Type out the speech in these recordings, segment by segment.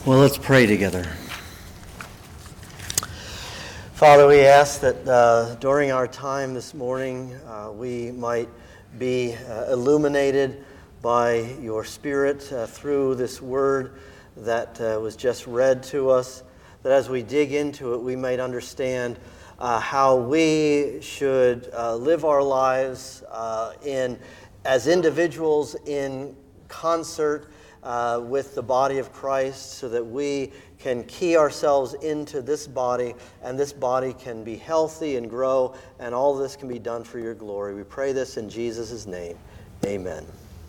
Well, let's pray together. Father, we ask that during our time this morning, we might be illuminated by your Spirit through this word that was just read to us, that as we dig into it, we might understand how we should live our lives as individuals in concert with the body of Christ, so that we can key ourselves into this body, and this body can be healthy and grow, and all this can be done for your glory. We pray this in Jesus' name. Amen.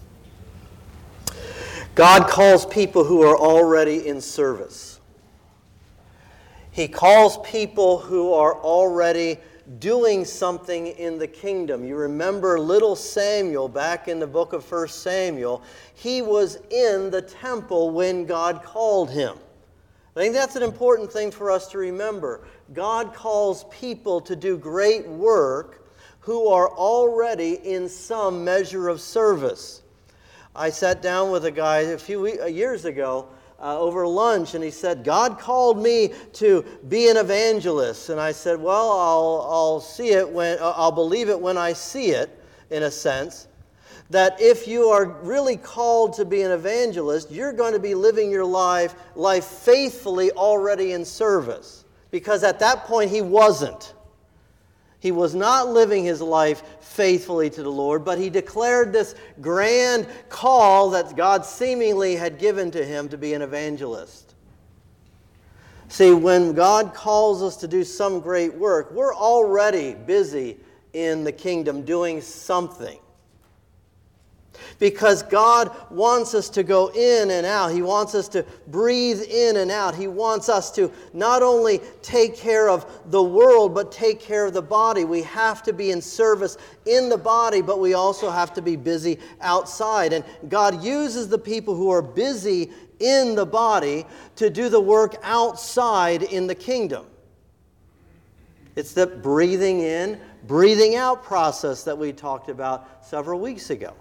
God calls people who are already in service. He calls people who are already doing something in the kingdom. You remember little Samuel back in the book of 1 Samuel. He was in the temple when God called him. I think that's an important thing for us to remember. God calls people to do great work who are already in some measure of service. I sat down with a guy a few years ago over lunch, and he said, God called me to be an evangelist. And I said, well, I'll believe it when I see it, in a sense. That if you are really called to be an evangelist, you're going to be living your life faithfully already in service. Because at that point he wasn't. He was not living his life faithfully to the Lord, but he declared this grand call that God seemingly had given to him to be an evangelist. See, when God calls us to do some great work, we're already busy in the kingdom doing something. Because God wants us to go in and out. He wants us to breathe in and out. He wants us to not only take care of the world, but take care of the body. We have to be in service in the body, but we also have to be busy outside. And God uses the people who are busy in the body to do the work outside in the kingdom. It's the breathing in, breathing out process that we talked about several weeks ago.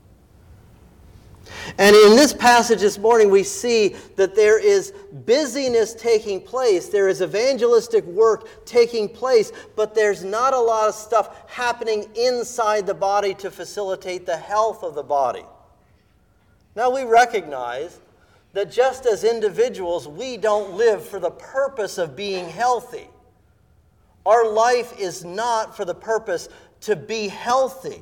And in this passage this morning, we see that there is busyness taking place. There is evangelistic work taking place, but there's not a lot of stuff happening inside the body to facilitate the health of the body. Now, we recognize that just as individuals, we don't live for the purpose of being healthy. Our life is not for the purpose to be healthy.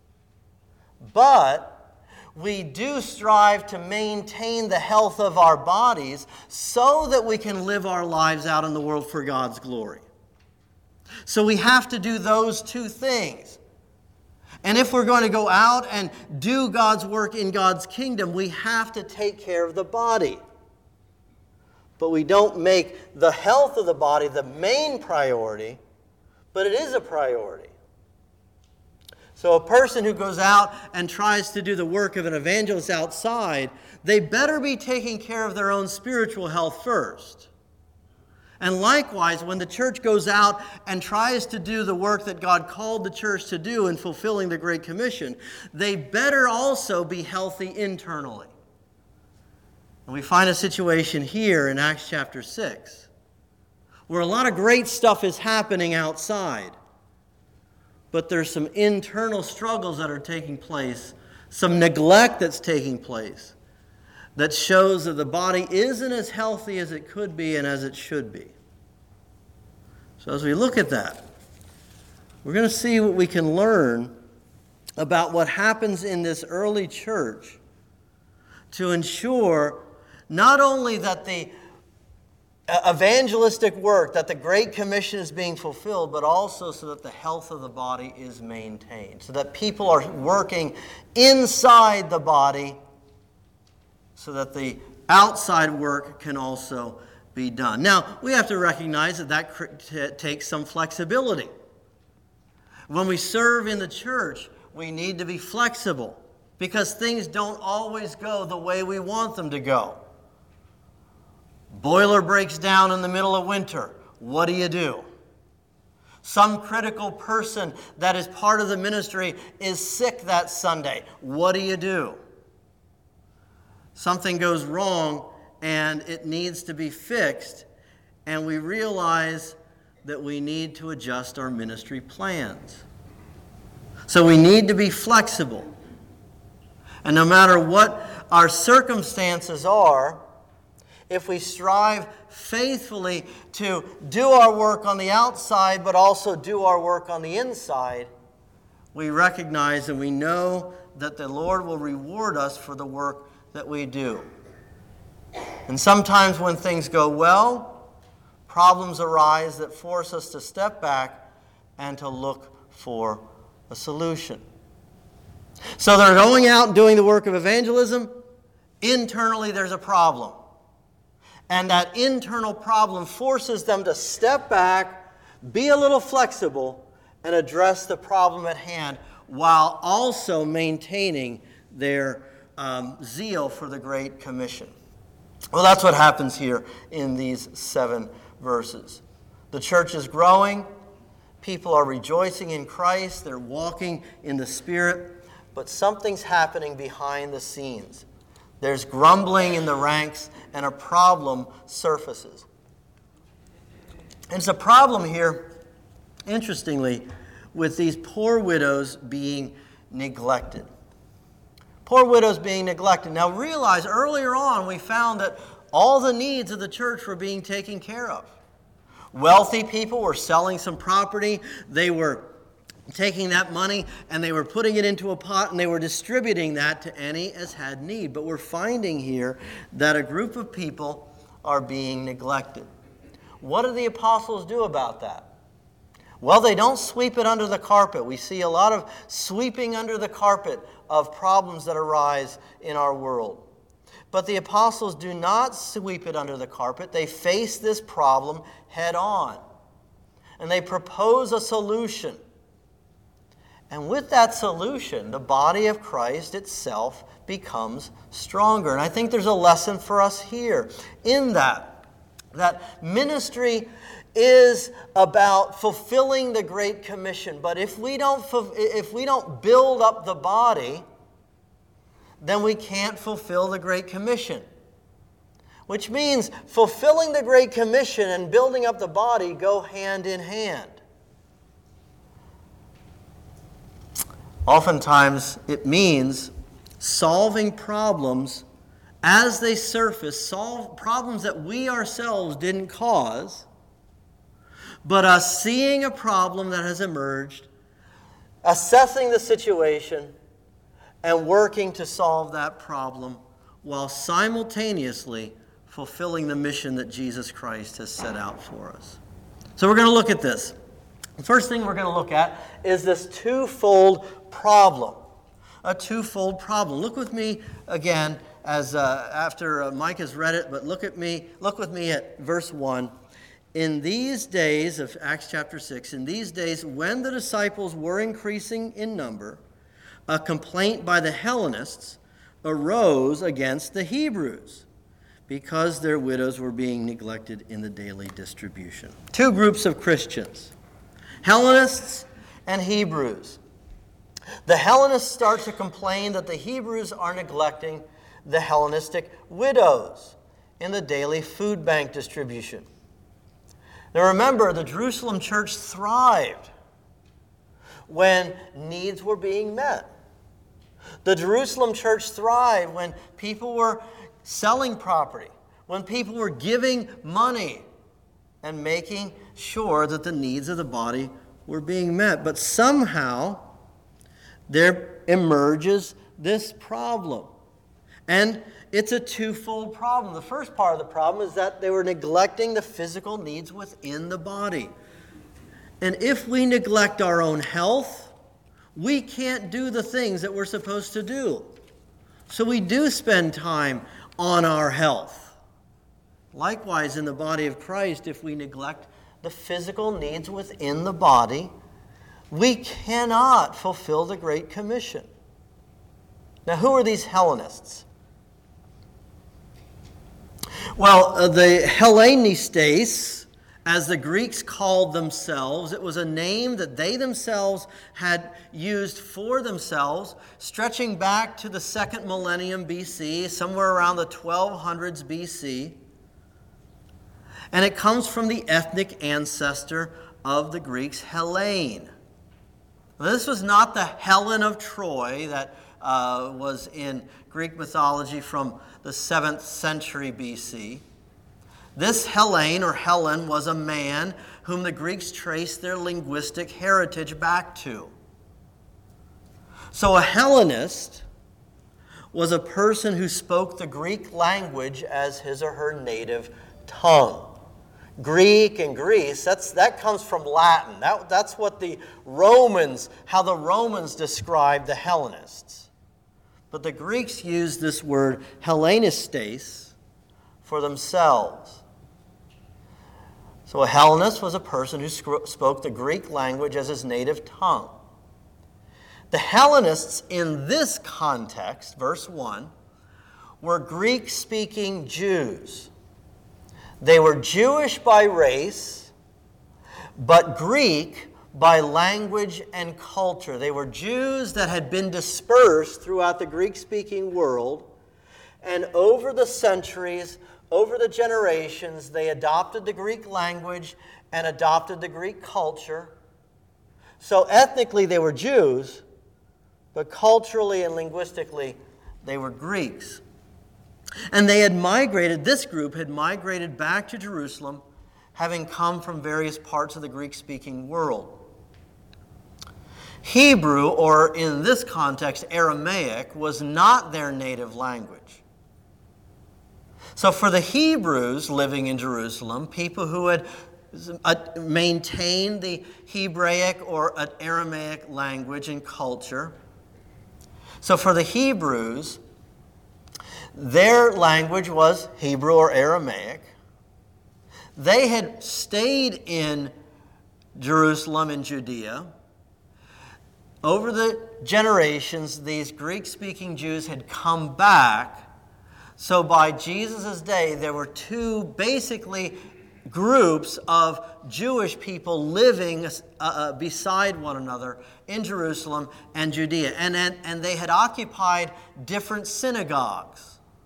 But we do strive to maintain the health of our bodies so that we can live our lives out in the world for God's glory. So we have to do those two things. And if we're going to go out and do God's work in God's kingdom, we have to take care of the body. But we don't make the health of the body the main priority, but it is a priority. So a person who goes out and tries to do the work of an evangelist outside, they better be taking care of their own spiritual health first. And likewise, when the church goes out and tries to do the work that God called the church to do in fulfilling the Great Commission, they better also be healthy internally. And we find a situation here in Acts chapter 6, where a lot of great stuff is happening outside. But there's some internal struggles that are taking place, some neglect that's taking place, that shows that the body isn't as healthy as it could be and as it should be. So as we look at that, we're going to see what we can learn about what happens in this early church to ensure not only that the evangelistic work, that the Great Commission is being fulfilled, but also so that the health of the body is maintained, so that people are working inside the body so that the outside work can also be done. Now, we have to recognize that takes some flexibility. When we serve in the church, we need to be flexible because things don't always go the way we want them to go. Boiler breaks down in the middle of winter. What do? Some critical person that is part of the ministry is sick that Sunday. What do? Something goes wrong and it needs to be fixed, and we realize that we need to adjust our ministry plans. So we need to be flexible. And no matter what our circumstances are, if we strive faithfully to do our work on the outside, but also do our work on the inside, we recognize and we know that the Lord will reward us for the work that we do. And sometimes when things go well, problems arise that force us to step back and to look for a solution. So they're going out and doing the work of evangelism. Internally, there's a problem. And that internal problem forces them to step back, be a little flexible, and address the problem at hand while also maintaining their zeal for the Great Commission. Well, that's what happens here in these 7 verses. The church is growing. People are rejoicing in Christ. They're walking in the Spirit. But something's happening behind the scenes. There's grumbling in the ranks, and a problem surfaces. And it's a problem here, interestingly, with these poor widows being neglected. Poor widows being neglected. Now realize, earlier on we found that all the needs of the church were being taken care of. Wealthy people were selling some property. They were taking that money and they were putting it into a pot and they were distributing that to any as had need. But we're finding here that a group of people are being neglected. What do the apostles do about that? Well, they don't sweep it under the carpet. We see a lot of sweeping under the carpet of problems that arise in our world. But the apostles do not sweep it under the carpet. They face this problem head on. And they propose a solution. And with that solution, the body of Christ itself becomes stronger. And I think there's a lesson for us here in that ministry is about fulfilling the Great Commission. But if we don't build up the body, then we can't fulfill the Great Commission. Which means fulfilling the Great Commission and building up the body go hand in hand. Oftentimes, it means solving problems as they surface, solve problems that we ourselves didn't cause, but us seeing a problem that has emerged, assessing the situation, and working to solve that problem while simultaneously fulfilling the mission that Jesus Christ has set out for us. So we're going to look at this. The first thing we're going to look at is this twofold problem. A twofold problem. Look with me again as after Mike has read it, but look with me at verse 1. In these days of Acts chapter 6, in these days when the disciples were increasing in number, a complaint by the Hellenists arose against the Hebrews because their widows were being neglected in the daily distribution. Two groups of Christians, Hellenists and Hebrews. The Hellenists start to complain that the Hebrews are neglecting the Hellenistic widows in the daily food bank distribution. Now remember, the Jerusalem church thrived when needs were being met. The Jerusalem church thrived when people were selling property, when people were giving money and making sure that the needs of the body were being met. But somehow there emerges this problem. And it's a twofold problem. The first part of the problem is that they were neglecting the physical needs within the body. And if we neglect our own health, we can't do the things that we're supposed to do. So we do spend time on our health. Likewise, in the body of Christ, if we neglect the physical needs within the body, we cannot fulfill the Great Commission. Now, who are these Hellenists? Well, the Hellenistes, as the Greeks called themselves. It was a name that they themselves had used for themselves, stretching back to the second millennium BC, somewhere around the 1200s BC. And it comes from the ethnic ancestor of the Greeks, Hellene. Now, this was not the Helen of Troy that was in Greek mythology from the 7th century BC. This Hellene, or Helen, was a man whom the Greeks traced their linguistic heritage back to. So a Hellenist was a person who spoke the Greek language as his or her native tongue. Greek and Greece, that comes from Latin. That's what how the Romans described the Hellenists. But the Greeks used this word Hellenistes for themselves. So a Hellenist was a person who spoke the Greek language as his native tongue. The Hellenists in this context, verse 1, were Greek-speaking Jews. They were Jewish by race, but Greek by language and culture. They were Jews that had been dispersed throughout the Greek-speaking world, and over the centuries, over the generations, they adopted the Greek language and adopted the Greek culture. So ethnically, they were Jews, but culturally and linguistically, they were Greeks. And this group had migrated back to Jerusalem, having come from various parts of the Greek-speaking world. Hebrew, or in this context, Aramaic, was not their native language. So for the Hebrews living in Jerusalem, people who had maintained the Hebraic or Aramaic language and culture, so for the Hebrews, their language was Hebrew or Aramaic. They had stayed in Jerusalem and Judea. Over the generations, these Greek-speaking Jews had come back. So by Jesus' day, there were two basically groups of Jewish people living beside one another in Jerusalem and Judea. And they had occupied different synagogues.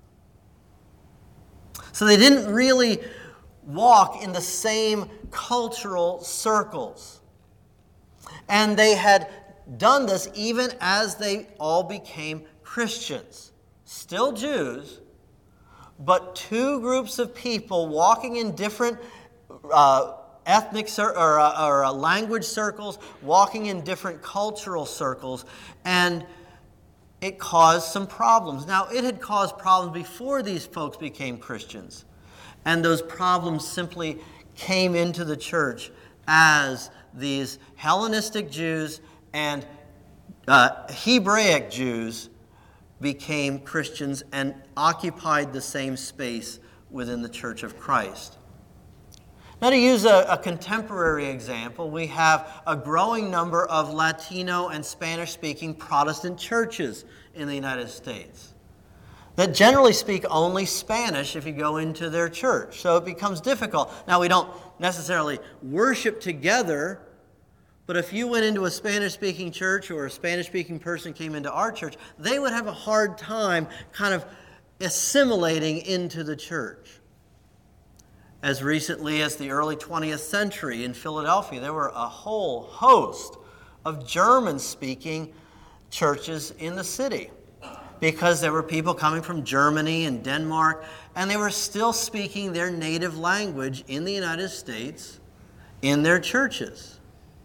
So they didn't really walk in the same cultural circles. And they had done this even as they all became Christians. Still Jews, but two groups of people walking in different ethnic or language circles, walking in different cultural circles, and it caused some problems. Now, it had caused problems before these folks became Christians, and those problems simply came into the church as these Hellenistic Jews and Hebraic Jews became Christians and occupied the same space within the Church of Christ. Now, to use a contemporary example, we have a growing number of Latino and Spanish-speaking Protestant churches in the United States that generally speak only Spanish if you go into their church. So it becomes difficult. Now, we don't necessarily worship together, but if you went into a Spanish-speaking church or a Spanish-speaking person came into our church, they would have a hard time kind of assimilating into the church. As recently as the early 20th century in Philadelphia, there were a whole host of German-speaking churches in the city because there were people coming from Germany and Denmark, and they were still speaking their native language in the United States in their churches.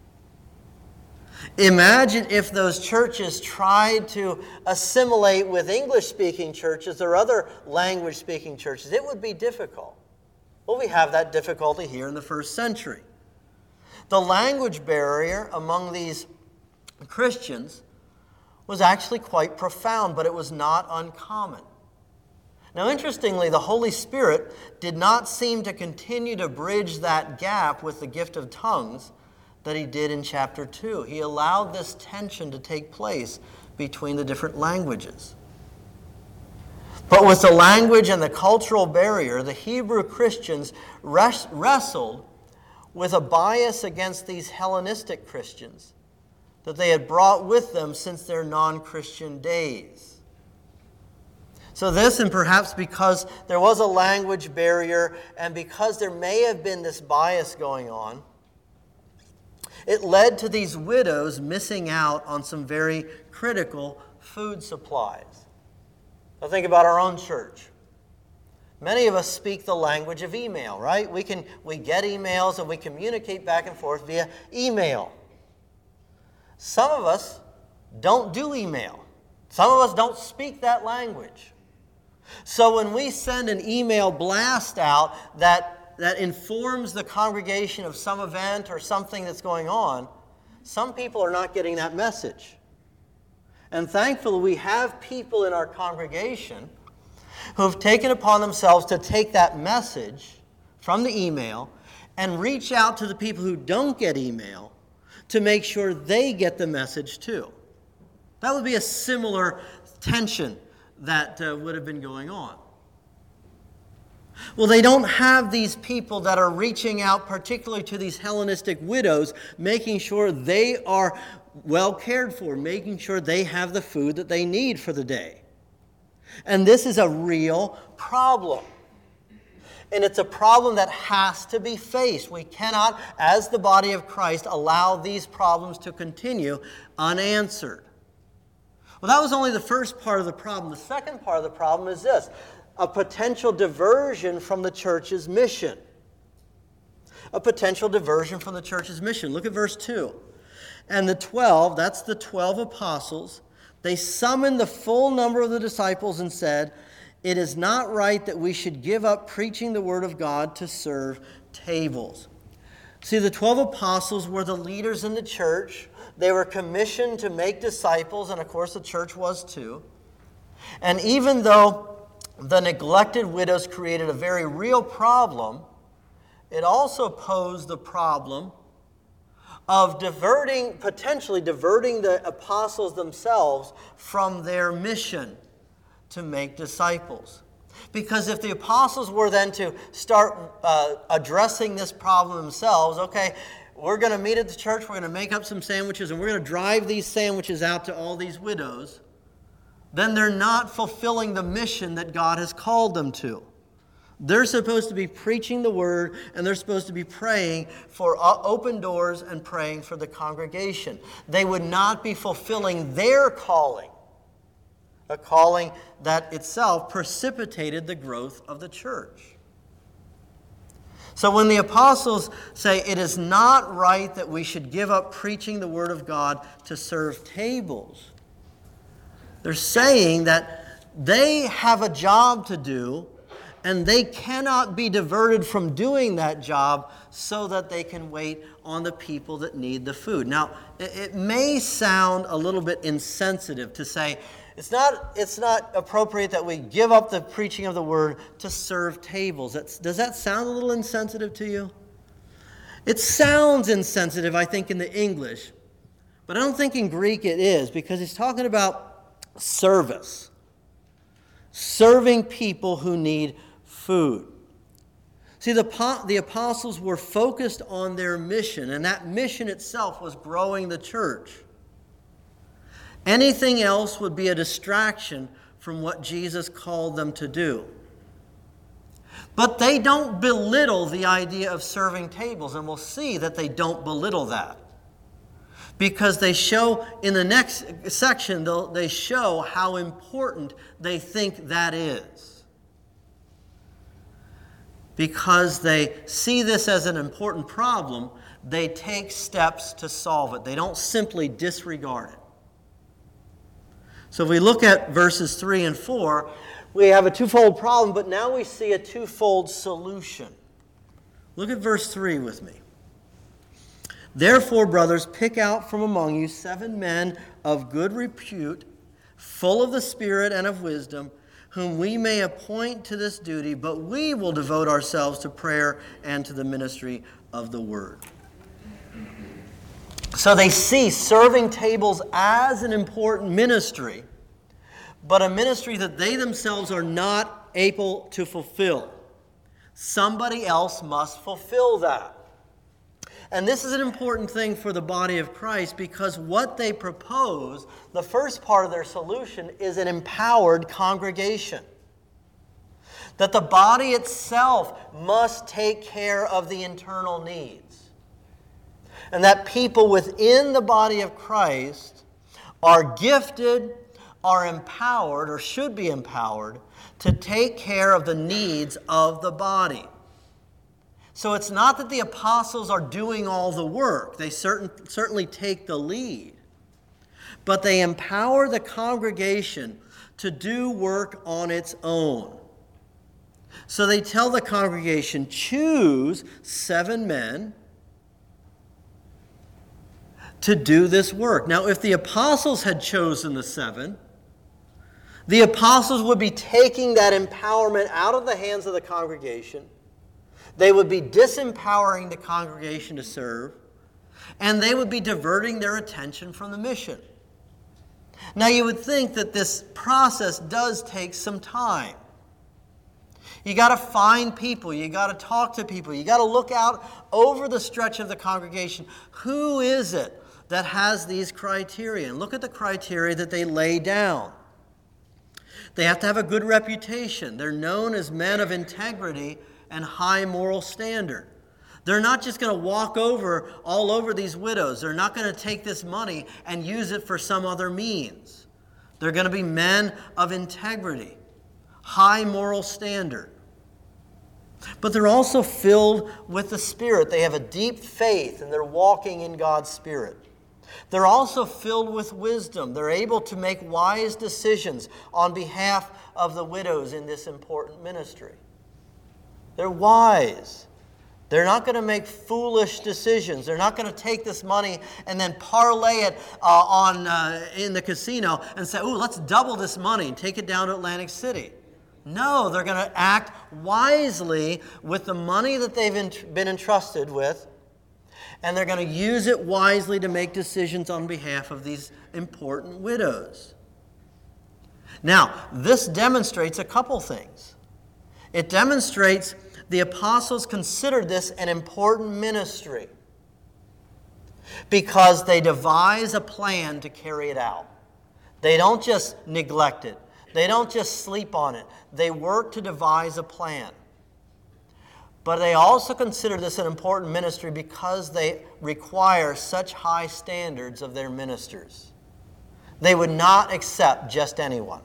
Imagine if those churches tried to assimilate with English-speaking churches or other language-speaking churches. It would be difficult. Well, we have that difficulty here in the first century. The language barrier among these Christians was actually quite profound, but it was not uncommon. Now, interestingly, the Holy Spirit did not seem to continue to bridge that gap with the gift of tongues that he did in chapter 2. He allowed this tension to take place between the different languages. But with the language and the cultural barrier, the Hebrew Christians wrestled with a bias against these Hellenistic Christians that they had brought with them since their non-Christian days. So this, and perhaps because there was a language barrier and because there may have been this bias going on, it led to these widows missing out on some very critical food supplies. Now think about our own church. Many of us speak the language of email, right? We get emails and we communicate back and forth via email. Some of us don't do email. Some of us don't speak that language. So when we send an email blast out that informs the congregation of some event or something that's going on, some people are not getting that message. And thankfully, we have people in our congregation who have taken upon themselves to take that message from the email and reach out to the people who don't get email to make sure they get the message too. That would be a similar tension that would have been going on. Well, they don't have these people that are reaching out particularly to these Hellenistic widows, making sure they are well cared for, making sure they have the food that they need for the day. And this is a real problem. And it's a problem that has to be faced. We cannot, as the body of Christ, allow these problems to continue unanswered. Well, that was only the first part of the problem. The second part of the problem is this: a potential diversion from the church's mission. A potential diversion from the church's mission. Look at verse 2. And the 12, that's the 12 apostles, they summoned the full number of the disciples and said, "It is not right that we should give up preaching the word of God to serve tables." See, the 12 apostles were the leaders in the church. They were commissioned to make disciples, and of course the church was too. And even though the neglected widows created a very real problem, it also posed the problem of potentially diverting the apostles themselves from their mission to make disciples. Because if the apostles were then to start addressing this problem themselves, okay, we're going to meet at the church, we're going to make up some sandwiches, and we're going to drive these sandwiches out to all these widows, then they're not fulfilling the mission that God has called them to. They're supposed to be preaching the word, and they're supposed to be praying for open doors and praying for the congregation. They would not be fulfilling their calling, a calling that itself precipitated the growth of the church. So when the apostles say it is not right that we should give up preaching the word of God to serve tables, they're saying that they have a job to do, and they cannot be diverted from doing that job so that they can wait on the people that need the food. Now, it may sound a little bit insensitive to say, it's not appropriate that we give up the preaching of the word to serve tables. Does that sound a little insensitive to you? It sounds insensitive, I think, in the English, but I don't think in Greek it is, because he's talking about service. Serving people who need food. See, the apostles were focused on their mission, and that mission itself was growing the church. Anything else would be a distraction from what Jesus called them to do. But they don't belittle the idea of serving tables, and we'll see that they don't belittle that. Because they show, in the next section, they show how important they think that is. Because they see this as an important problem, they take steps to solve it. They don't simply disregard it. So if we look at verses 3 and 4, we have a twofold problem, but now we see a twofold solution. Look at verse 3 with me. Therefore, brothers, pick out from among you 7 men of good repute, full of the Spirit and of wisdom, whom we may appoint to this duty, but we will devote ourselves to prayer and to the ministry of the word. So they see serving tables as an important ministry, but a ministry that they themselves are not able to fulfill. Somebody else must fulfill that. And this is an important thing for the body of Christ because what they propose, the first part of their solution, is an empowered congregation. That the body itself must take care of the internal needs. And that people within the body of Christ are gifted, are empowered, or should be empowered, to take care of the needs of the body. So it's not that the apostles are doing all the work. They certainly take the lead. But they empower the congregation to do work on its own. So they tell the congregation, choose 7 men to do this work. Now, if the apostles had chosen the 7, the apostles would be taking that empowerment out of the hands of the congregation. They would be disempowering the congregation to serve, and they would be diverting their attention from the mission. Now, you would think that this process does take some time. You got to find people. You got to talk to people. You got to look out over the stretch of the congregation. Who is it that has these criteria? And look at the criteria that they lay down. They have to have a good reputation. They're known as men of integrity and high moral standard. They're not just going to walk all over these widows. They're not going to take this money and use it for some other means. They're going to be men of integrity, high moral standard. But they're also filled with the Spirit. They have a deep faith and they're walking in God's Spirit. They're also filled with wisdom. They're able to make wise decisions on behalf of the widows in this important ministry. They're wise. They're not going to make foolish decisions. They're not going to take this money and then parlay it in the casino and say, "Ooh, let's double this money and take it down to Atlantic City." No, they're going to act wisely with the money that they've been entrusted with, and they're going to use it wisely to make decisions on behalf of these important widows. Now, this demonstrates a couple things. It demonstrates the apostles considered this an important ministry because they devise a plan to carry it out. They don't just neglect it. They don't just sleep on it. They work to devise a plan. But they also consider this an important ministry because they require such high standards of their ministers. They would not accept just anyone.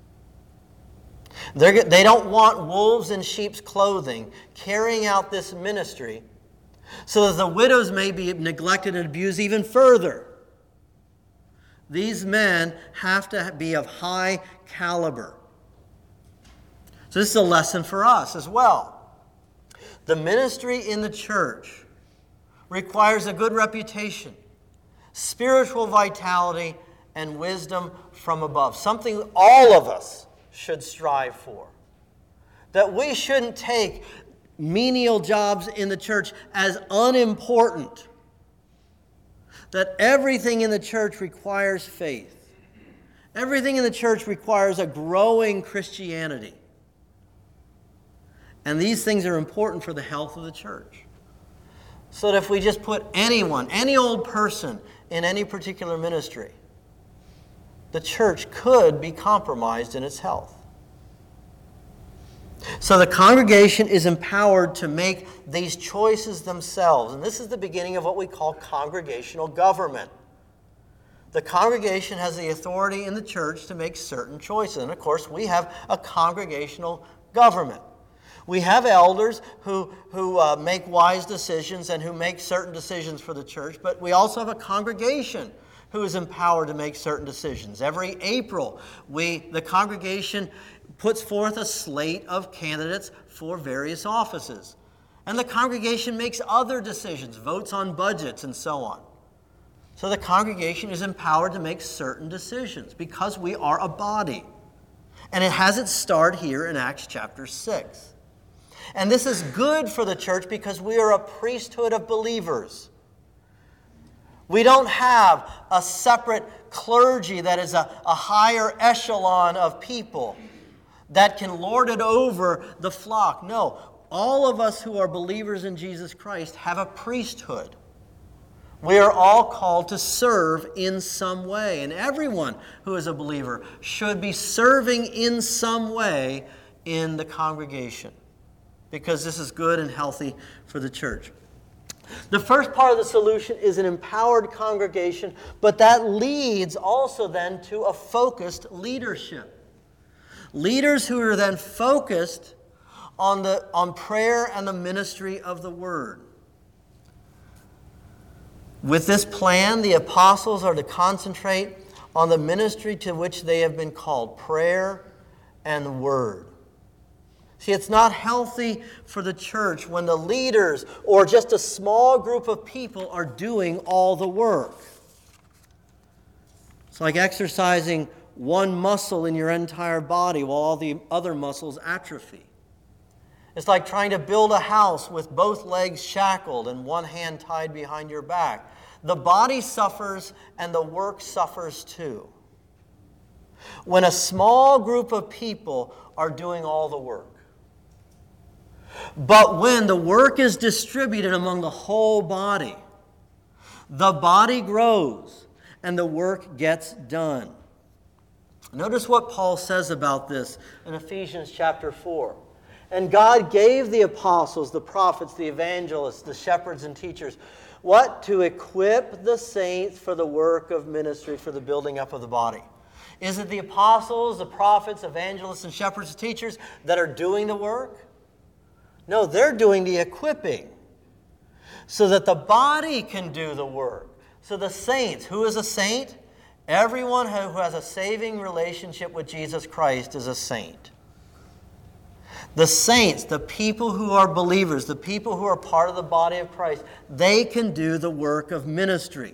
They don't want wolves in sheep's clothing carrying out this ministry so that the widows may be neglected and abused even further. These men have to be of high caliber. So this is a lesson for us as well. The ministry in the church requires a good reputation, spiritual vitality, and wisdom from above. Something all of us should strive for. That we shouldn't take menial jobs in the church as unimportant. That everything in the church requires faith. Everything in the church requires a growing Christianity. And these things are important for the health of the church. So that if we just put anyone, any old person in any particular ministry, the church could be compromised in its health. So the congregation is empowered to make these choices themselves. And this is the beginning of what we call congregational government. The congregation has the authority in the church to make certain choices. And of course, we have a congregational government. We have elders who make wise decisions and who make certain decisions for the church, but we also have a congregation who is empowered to make certain decisions. Every April, the congregation puts forth a slate of candidates for various offices. And the congregation makes other decisions, votes on budgets and so on. So the congregation is empowered to make certain decisions because we are a body. And it has its start here in Acts chapter 6. And this is good for the church because we are a priesthood of believers. We don't have a separate clergy that is a higher echelon of people that can lord it over the flock. No, all of us who are believers in Jesus Christ have a priesthood. We are all called to serve in some way, and everyone who is a believer should be serving in some way in the congregation, because this is good and healthy for the church. The first part of the solution is an empowered congregation, but that leads also then to a focused leadership. Leaders who are then focused on prayer and the ministry of the Word. With this plan, the apostles are to concentrate on the ministry to which they have been called, prayer and Word. See, it's not healthy for the church when the leaders or just a small group of people are doing all the work. It's like exercising one muscle in your entire body while all the other muscles atrophy. It's like trying to build a house with both legs shackled and one hand tied behind your back. The body suffers and the work suffers too. When a small group of people are doing all the work. But when the work is distributed among the whole body, the body grows and the work gets done. Notice what Paul says about this in Ephesians chapter 4. And God gave the apostles, the prophets, the evangelists, the shepherds and teachers, what? To equip the saints for the work of ministry, for the building up of the body. Is it the apostles, the prophets, evangelists, and shepherds and teachers that are doing the work? No, they're doing the equipping so that the body can do the work. So the saints, who is a saint? Everyone who has a saving relationship with Jesus Christ is a saint. The saints, the people who are believers, the people who are part of the body of Christ, they can do the work of ministry.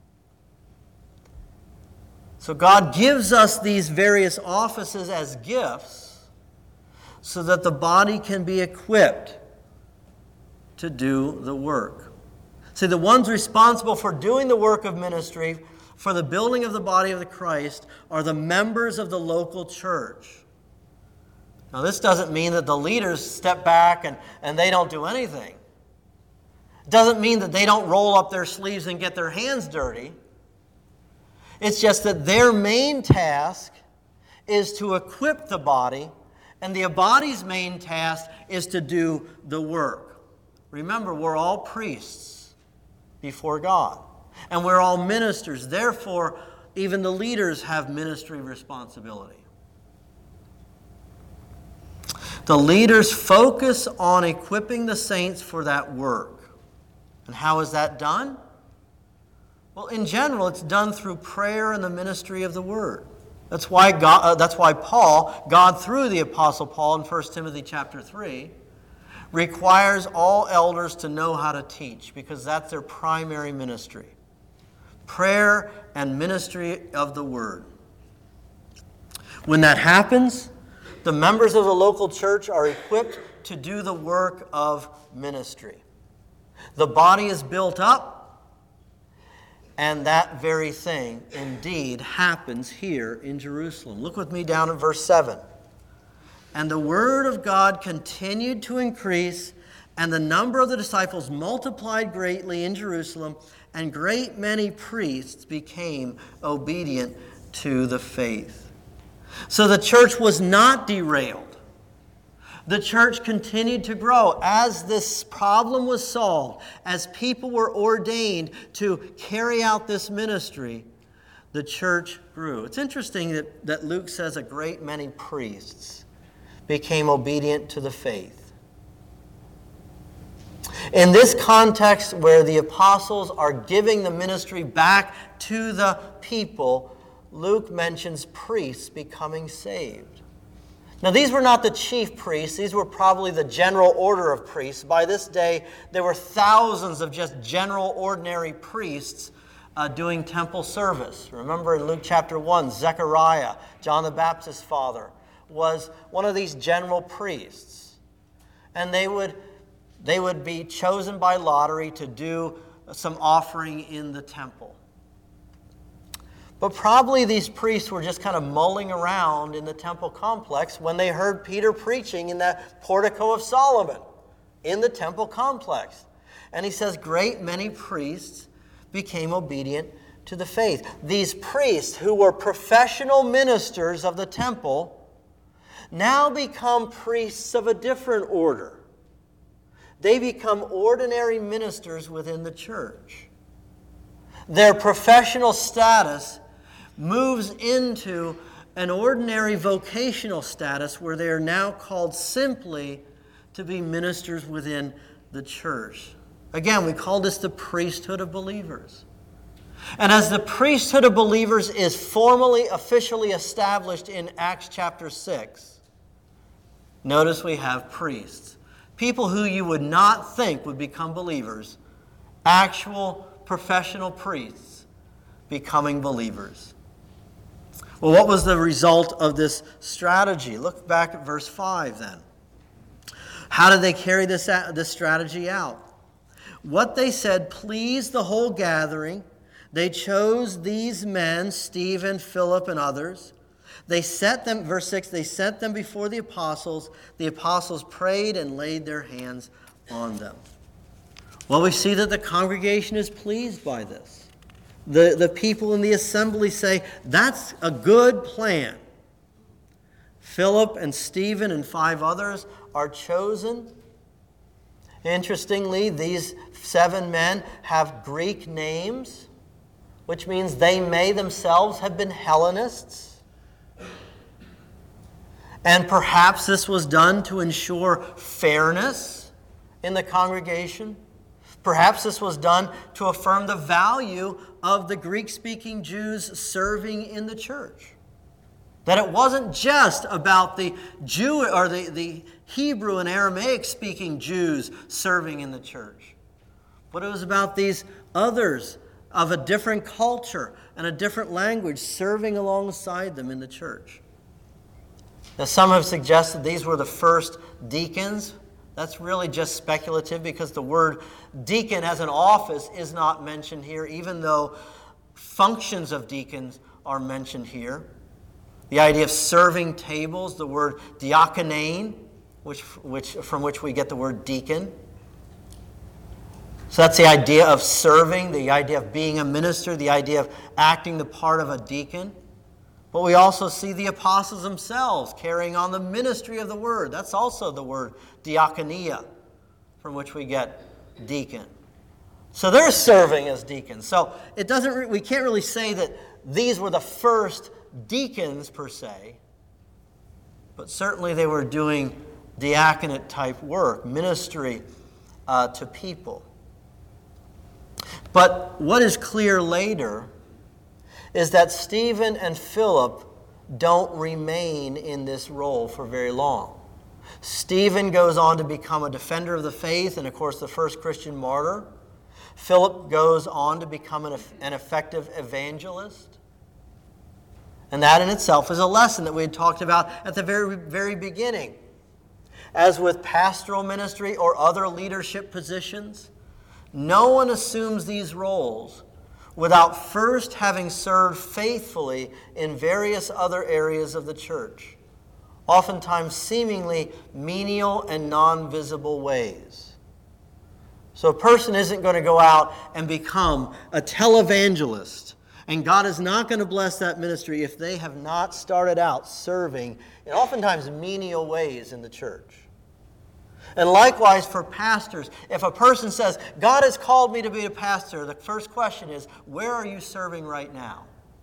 So God gives us these various offices as gifts so that the body can be equipped to do the work. See, the ones responsible for doing the work of ministry, for the building of the body of the Christ, are the members of the local church. Now, this doesn't mean that the leaders step back and they don't do anything. It doesn't mean that they don't roll up their sleeves and get their hands dirty. It's just that their main task is to equip the body, and the body's main task is to do the work. Remember, we're all priests before God, and we're all ministers. Therefore, even the leaders have ministry responsibility. The leaders focus on equipping the saints for that work. And how is that done? Well, in general, it's done through prayer and the ministry of the Word. That's why Paul, God through the Apostle Paul in 1 Timothy chapter 3, requires all elders to know how to teach, because that's their primary ministry. Prayer and ministry of the Word. When that happens, the members of the local church are equipped to do the work of ministry. The body is built up, and that very thing indeed happens here in Jerusalem. Look with me down at verse 7. And the word of God continued to increase, and the number of the disciples multiplied greatly in Jerusalem, and great many priests became obedient to the faith. So the church was not derailed. The church continued to grow. As this problem was solved, as people were ordained to carry out this ministry, the church grew. It's interesting that Luke says a great many priests became obedient to the faith. In this context where the apostles are giving the ministry back to the people, Luke mentions priests becoming saved. Now, these were not the chief priests. These were probably the general order of priests. By this day, there were thousands of just general ordinary priests doing temple service. Remember in Luke chapter 1, Zechariah, John the Baptist's father, was one of these general priests. And they would be chosen by lottery to do some offering in the temple. But probably these priests were just kind of mulling around in the temple complex when they heard Peter preaching in that portico of Solomon in the temple complex. And he says, great many priests became obedient to the faith. These priests, who were professional ministers of the temple, now become priests of a different order. They become ordinary ministers within the church. Their professional status moves into an ordinary vocational status where they are now called simply to be ministers within the church. Again, we call this the priesthood of believers. And as the priesthood of believers is formally, officially established in Acts chapter 6, notice we have priests. People who you would not think would become believers, actual professional priests becoming believers. Well, what was the result of this strategy? Look back at verse 5 then. How did they carry this strategy out? What they said pleased the whole gathering. They chose these men, Stephen, Philip, and others. They set them, verse 6, they sent them before the apostles. The apostles prayed and laid their hands on them. Well, we see that the congregation is pleased by this. The people in the assembly say, that's a good plan. Philip and Stephen and 5 others are chosen. Interestingly, these 7 men have Greek names, which means they may themselves have been Hellenists. And perhaps this was done to ensure fairness in the congregation. Perhaps this was done to affirm the value of the Greek-speaking Jews serving in the church. That it wasn't just about the Jew or the Hebrew and Aramaic-speaking Jews serving in the church, but it was about these others of a different culture and a different language serving alongside them in the church. Now, some have suggested these were the first deacons. That's really just speculative because the word deacon as an office is not mentioned here, even though functions of deacons are mentioned here. The idea of serving tables, the word diakonein, from which we get the word deacon. So that's the idea of serving, the idea of being a minister, the idea of acting the part of a deacon. But we also see the apostles themselves carrying on the ministry of the word. That's also the word diakonia, from which we get deacon. So they're serving as deacons. So we can't really say that these were the first deacons per se, but certainly they were doing diaconate type work, ministry to people. But what is clear later is that Stephen and Philip don't remain in this role for very long. Stephen goes on to become a defender of the faith and, of course, the first Christian martyr. Philip goes on to become an effective evangelist. And that in itself is a lesson that we had talked about at the very, very beginning. As with pastoral ministry or other leadership positions, no one assumes these roles without first having served faithfully in various other areas of the church, oftentimes seemingly menial and non-visible ways. So a person isn't going to go out and become a televangelist, and God is not going to bless that ministry if they have not started out serving in oftentimes menial ways in the church. And likewise for pastors, if a person says, God has called me to be a pastor, the first question is, where are you serving right now?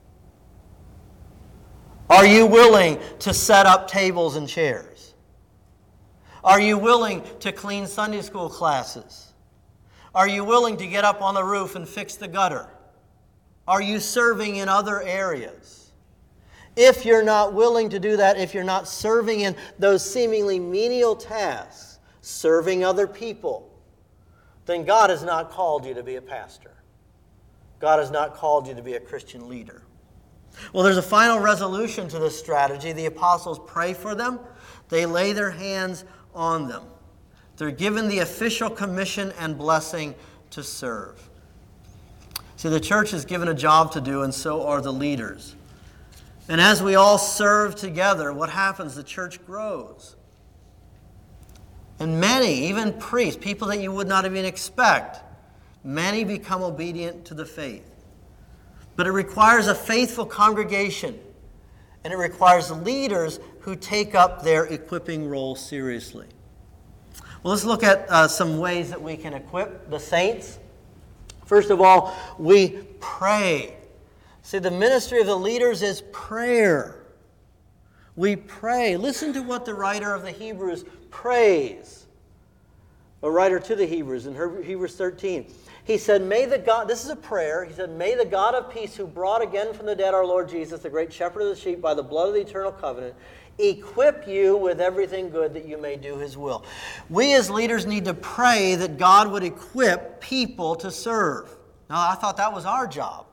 Are you willing to set up tables and chairs? Are you willing to clean Sunday school classes? Are you willing to get up on the roof and fix the gutter? Are you serving in other areas? If you're not willing to do that, if you're not serving in those seemingly menial tasks, serving other people, then God has not called you to be a pastor. God has not called you to be a Christian leader. Well, there's a final resolution to this strategy. The apostles pray for them. They lay their hands on them. They're given the official commission and blessing to serve. See, the church is given a job to do, and so are the leaders. And as we all serve together, what happens? The church grows. And many, even priests, people that you would not even expect, many become obedient to the faith. But it requires a faithful congregation, and it requires leaders who take up their equipping role seriously. Well, let's look at some ways that we can equip the saints. First of all, we pray. See, the ministry of the leaders is prayer. We pray. Listen to what the writer of the Hebrews prays. A writer to the Hebrews in Hebrews 13. He said, may the God, this is a prayer, he said, may the God of peace who brought again from the dead our Lord Jesus, the great shepherd of the sheep, by the blood of the eternal covenant, equip you with everything good that you may do his will. We as leaders need to pray that God would equip people to serve. Now, I thought that was our job.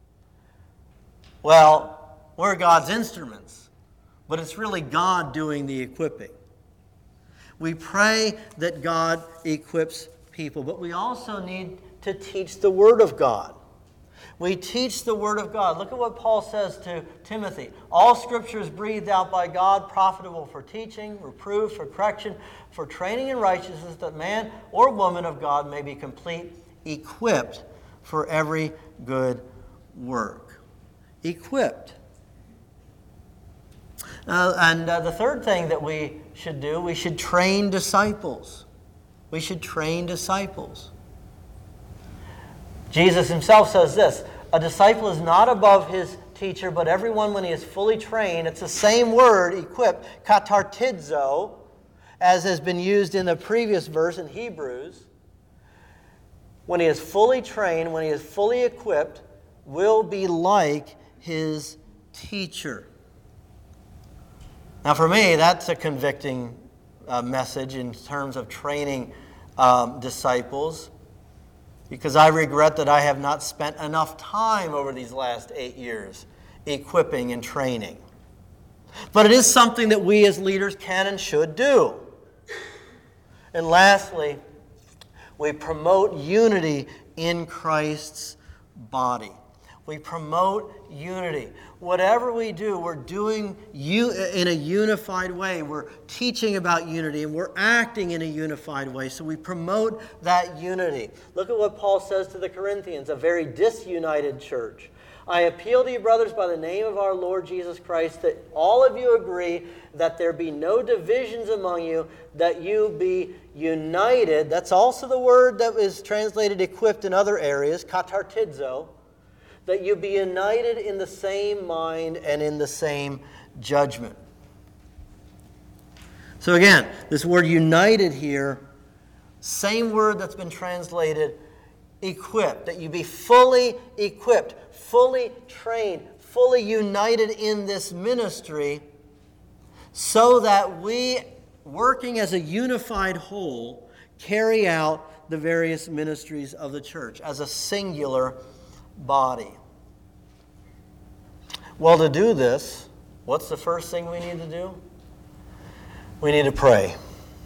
Well, we're God's instruments, but it's really God doing the equipping. We pray that God equips people, but we also need to teach the Word of God. We teach the Word of God. Look at what Paul says to Timothy. All Scripture is breathed out by God, profitable for teaching, reproof, for correction, for training in righteousness, that man or woman of God may be complete, equipped for every good work. Equipped. And the third thing that we should do, we should train disciples. We should train disciples. Jesus himself says this, a disciple is not above his teacher, but everyone when he is fully trained, it's the same word, equipped, katartizo, as has been used in the previous verse in Hebrews. When he is fully trained, when he is fully equipped, will be like his teacher. Now for me, that's a convicting message in terms of training disciples, because I regret that I have not spent enough time over these last 8 years equipping and training. But it is something that we as leaders can and should do. And lastly, we promote unity in Christ's body. We promote unity. Whatever we do, we're doing in a unified way. We're teaching about unity and we're acting in a unified way. So we promote that unity. Look at what Paul says to the Corinthians, a very disunited church. I appeal to you, brothers, by the name of our Lord Jesus Christ, that all of you agree that there be no divisions among you, that you be united. That's also the word that is translated equipped in other areas, katartizo. That you be united in the same mind and in the same judgment. So again, this word united here, same word that's been translated equipped, that you be fully equipped, fully trained, fully united in this ministry, so that we, working as a unified whole, carry out the various ministries of the church as a singular body. Well, to do this, what's the first thing we need to do? We need to pray.